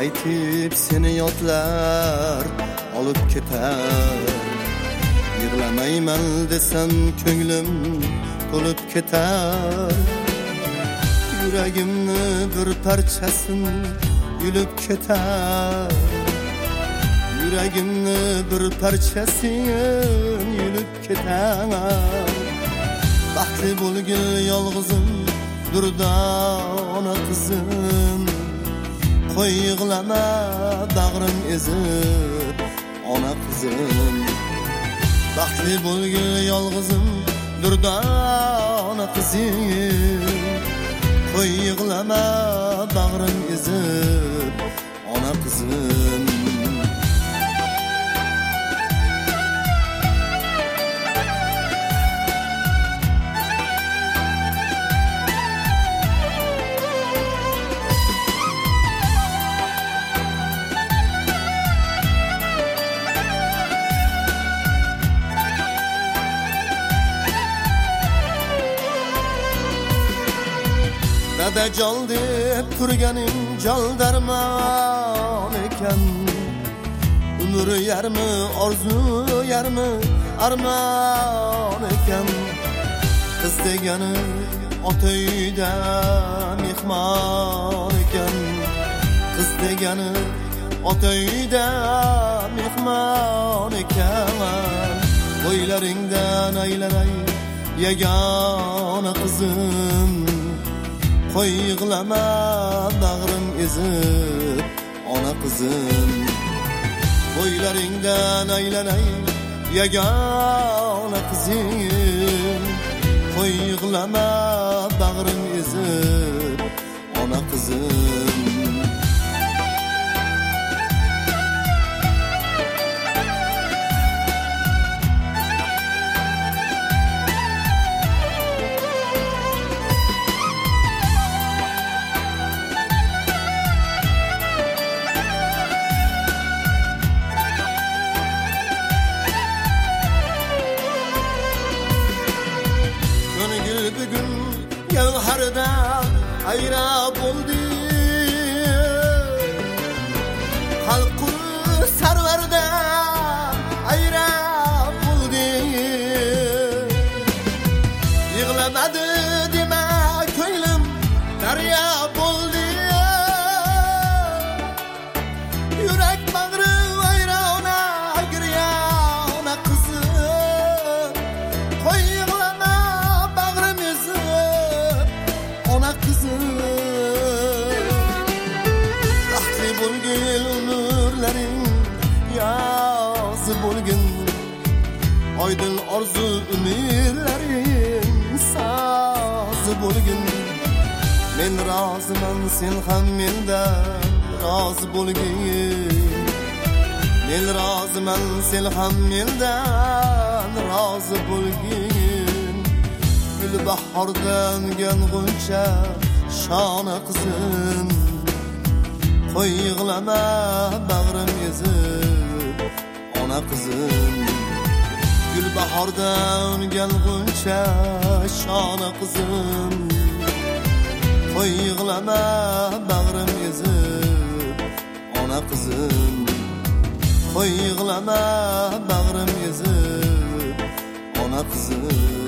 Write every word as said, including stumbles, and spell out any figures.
aytib seni yodlar olib ketar. Yig'lamayman desam ko'nglim to'lib ketar. Yuragimni bir parchasin yulib ketar. Yuragimni bir parchasin yulib ketar. Baxtli bo'lgil yolg'izim Durdona qizim. Qo'y yig'lama bag'rim ezib ona qizim. Baxtli bo'lgil yolg'izim Durdona qizim. Qo'y yig'lama bag'rim ezib ona qizim. Dada jol deb turganing jol darmon ekan. Umr yarmi orzu yarmi armon ekan. Qiz degani ota uyda mehmon ekan. Qiz degani ota uyda mehmon ekan. Bo'ylaringdan aylanay yagona qizim. Qo'y yig'lama bag'rim ezib ona qizim. Bo'ylaringdan aylanay yagona qizim. Qo'y yig'lama bag'rim ezib ona qizim. Gavharda ayra bo'ldi. Xalqu sarvarda ayra bo'ldi. Yig'lamadi dema ko'nglim daryo bo'ldi. Yurak bag'ri vayrona giryona qizim. Qo'y yig'lama bag'rim ezib ona qizim. Baxtli bo'lgil umrlaring yozi bo'lgin. Oydin orzu umidlaring sozi bo'lgin. Men roziman sen ham mendan rozi bo'lgin. Men roziman sen ham mendan rozi bo'lgin. Gul bahordan g'uncha shona qizim. Qo'y yig'lama bag'rim ezib ona qizim. Gul bahordan g'uncha shona qizim. Qo'y yig'lama bag'rim ezib ona qizim. Qo'y yig'lama bag'rim ezib ona qizim.